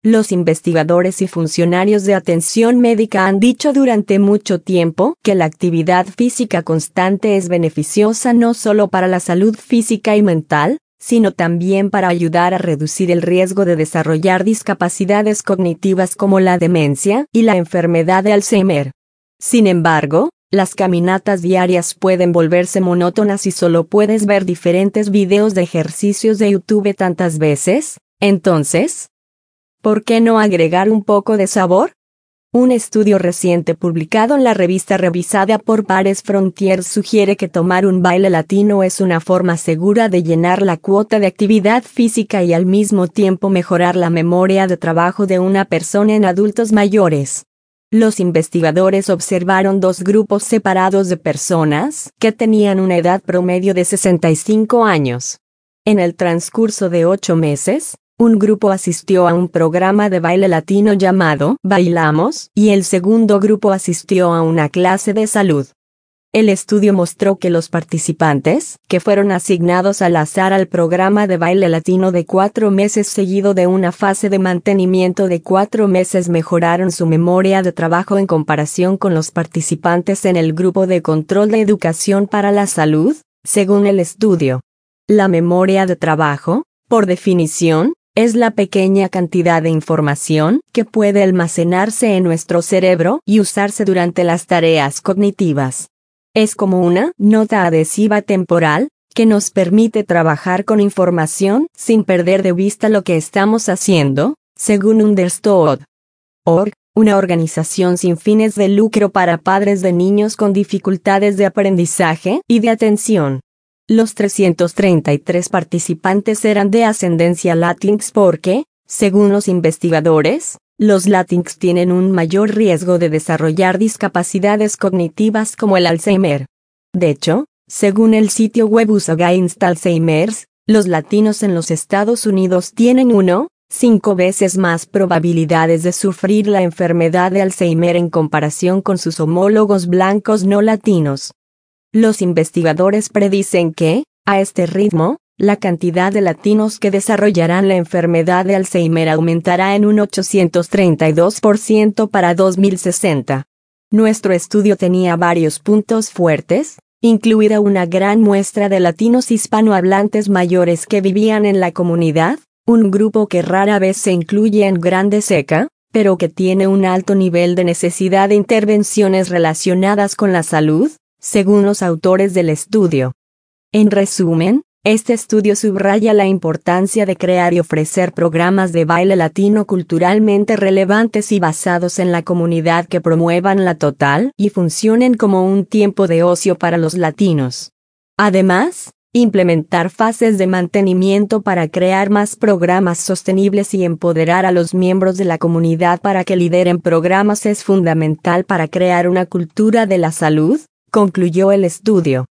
Los investigadores y funcionarios de atención médica han dicho durante mucho tiempo que la actividad física constante es beneficiosa no solo para la salud física y mental, sino también para ayudar a reducir el riesgo de desarrollar discapacidades cognitivas como la demencia y la enfermedad de Alzheimer. Sin embargo, las caminatas diarias pueden volverse monótonas si solo puedes ver diferentes videos de ejercicios de YouTube tantas veces. Entonces, ¿por qué no agregar un poco de sabor? Un estudio reciente publicado en la revista revisada por Pares Frontiers sugiere que tomar un baile latino es una forma segura de llenar la cuota de actividad física y al mismo tiempo mejorar la memoria de trabajo de una persona en adultos mayores. Los investigadores observaron dos grupos separados de personas que tenían una edad promedio de 65 años. En el transcurso de 8 meses, un grupo asistió a un programa de baile latino llamado Bailamos y el segundo grupo asistió a una clase de salud. El estudio mostró que los participantes, que fueron asignados al azar al programa de baile latino de 4 meses seguido de una fase de mantenimiento de 4 meses, mejoraron su memoria de trabajo en comparación con los participantes en el grupo de control de educación para la salud, según el estudio. La memoria de trabajo, por definición, es la pequeña cantidad de información que puede almacenarse en nuestro cerebro y usarse durante las tareas cognitivas. Es como una nota adhesiva temporal que nos permite trabajar con información sin perder de vista lo que estamos haciendo, según Understood.org, una organización sin fines de lucro para padres de niños con dificultades de aprendizaje y de atención. Los 333 participantes eran de ascendencia Latinx porque, según los investigadores, los Latinx tienen un mayor riesgo de desarrollar discapacidades cognitivas como el Alzheimer. De hecho, según el sitio web US Against Alzheimer's, los latinos en los Estados Unidos tienen 1,5 veces más probabilidades de sufrir la enfermedad de Alzheimer en comparación con sus homólogos blancos no latinos. Los investigadores predicen que, a este ritmo, la cantidad de latinos que desarrollarán la enfermedad de Alzheimer aumentará en un 832% para 2060. Nuestro estudio tenía varios puntos fuertes, incluida una gran muestra de latinos hispanohablantes mayores que vivían en la comunidad, un grupo que rara vez se incluye en Grande Seca, pero que tiene un alto nivel de necesidad de intervenciones relacionadas con la salud, según los autores del estudio. En resumen, este estudio subraya la importancia de crear y ofrecer programas de baile latino culturalmente relevantes y basados en la comunidad que promuevan la total y funcionen como un tiempo de ocio para los latinos. Además, implementar fases de mantenimiento para crear más programas sostenibles y empoderar a los miembros de la comunidad para que lideren programas es fundamental para crear una cultura de la salud, concluyó el estudio.